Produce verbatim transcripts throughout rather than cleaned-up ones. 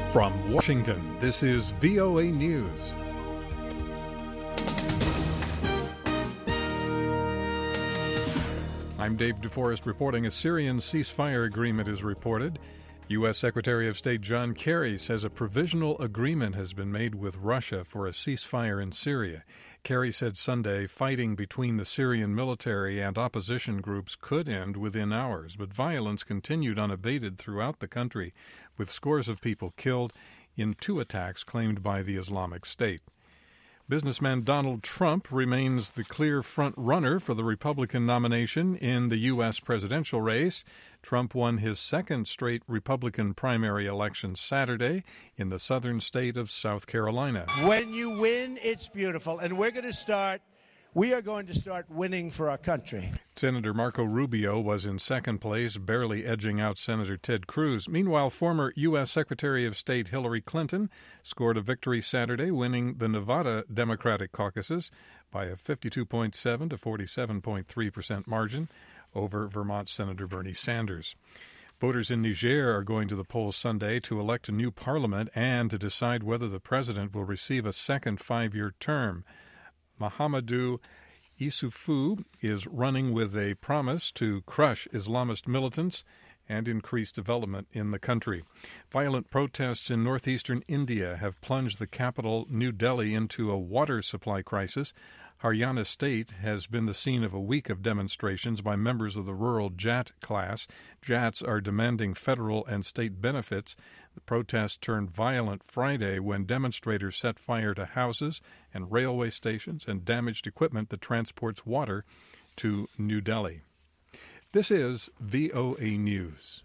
From Washington, this is V O A News. I'm Dave DeForest reporting a Syrian ceasefire agreement is reported. U S. Secretary of State John Kerry says a provisional agreement has been made with Russia for a ceasefire in Syria. Kerry said Sunday fighting between the Syrian military and opposition groups could end within hours, but violence continued unabated throughout the country, with scores of people killed in two attacks claimed by the Islamic State. Businessman Donald Trump remains the clear front-runner for the Republican nomination in the U S presidential race. Trump won his second straight Republican primary election Saturday in the southern state of South Carolina. When you win, it's beautiful, and we're going to start We are going to start winning for our country. Senator Marco Rubio was in second place, barely edging out Senator Ted Cruz. Meanwhile, former U S. Secretary of State Hillary Clinton scored a victory Saturday, winning the Nevada Democratic caucuses by a fifty-two point seven to forty-seven point three percent margin over Vermont Senator Bernie Sanders. Voters in Niger are going to the polls Sunday to elect a new parliament and to decide whether the president will receive a second five-year term. Mahamadou Issoufou is running with a promise to crush Islamist militants and increase development in the country. Violent protests in northeastern India have plunged the capital, New Delhi, into a water supply crisis. Haryana State has been the scene of a week of demonstrations by members of the rural Jat class. Jats are demanding federal and state benefits. The protests turned violent Friday when demonstrators set fire to houses and railway stations and damaged equipment that transports water to New Delhi. This is V O A News.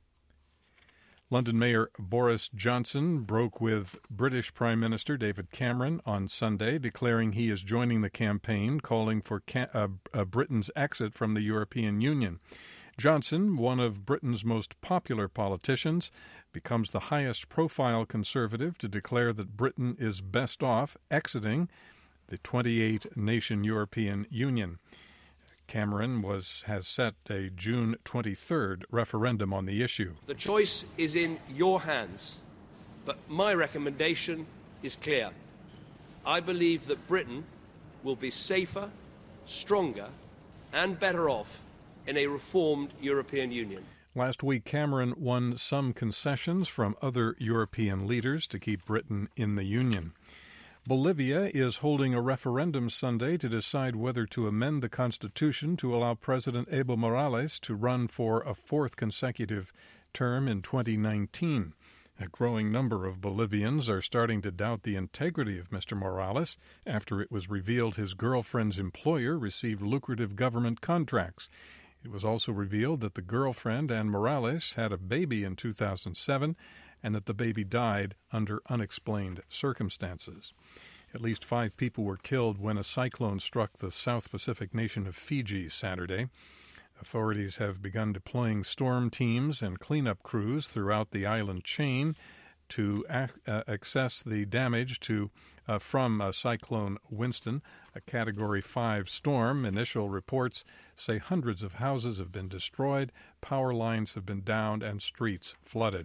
London Mayor Boris Johnson broke with British Prime Minister David Cameron on Sunday, declaring he is joining the campaign calling for ca- uh, uh, Britain's exit from the European Union. Johnson, one of Britain's most popular politicians, becomes the highest-profile Conservative to declare that Britain is best off exiting the twenty-eight nation European Union. Cameron was has set a June twenty-third referendum on the issue. The choice is in your hands, but my recommendation is clear. I believe that Britain will be safer, stronger, and better off in a reformed European Union. Last week, Cameron won some concessions from other European leaders to keep Britain in the Union. Bolivia is holding a referendum Sunday to decide whether to amend the Constitution to allow President Evo Morales to run for a fourth consecutive term in twenty nineteen. A growing number of Bolivians are starting to doubt the integrity of Mister Morales after it was revealed his girlfriend's employer received lucrative government contracts. It was also revealed that the girlfriend and Morales had a baby in two thousand seven and that the baby died under unexplained circumstances. At least five people were killed when a cyclone struck the South Pacific nation of Fiji Saturday. Authorities have begun deploying storm teams and cleanup crews throughout the island chain to ac- uh, assess the damage to uh, from uh, Cyclone Winston, a Category five storm. Initial reports say hundreds of houses have been destroyed, power lines have been downed, and streets flooded.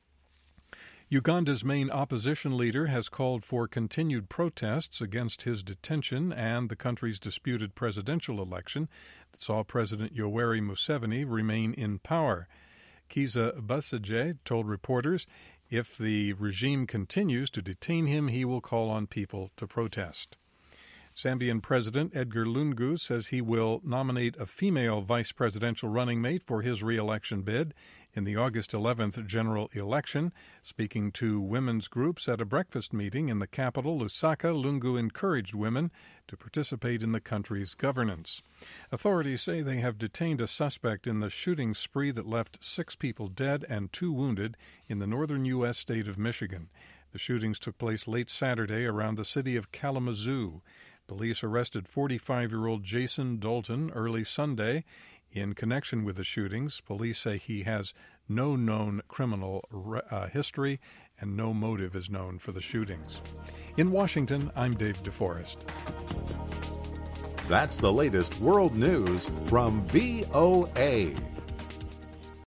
Uganda's main opposition leader has called for continued protests against his detention and the country's disputed presidential election that saw President Yoweri Museveni remain in power. Kizza Besigye told reporters if the regime continues to detain him, he will call on people to protest. Zambian President Edgar Lungu says he will nominate a female vice presidential running mate for his re-election bid in the August eleventh general election. Speaking to women's groups at a breakfast meeting in the capital, Lusaka, Lungu encouraged women to participate in the country's governance. Authorities say they have detained a suspect in the shooting spree that left six people dead and two wounded in the northern U S state of Michigan. The shootings took place late Saturday around the city of Kalamazoo. Police arrested forty-five-year-old Jason Dalton early Sunday in connection with the shootings. Police say he has no known criminal uh, history and no motive is known for the shootings. In Washington, I'm Dave DeForest. That's the latest world news from V O A.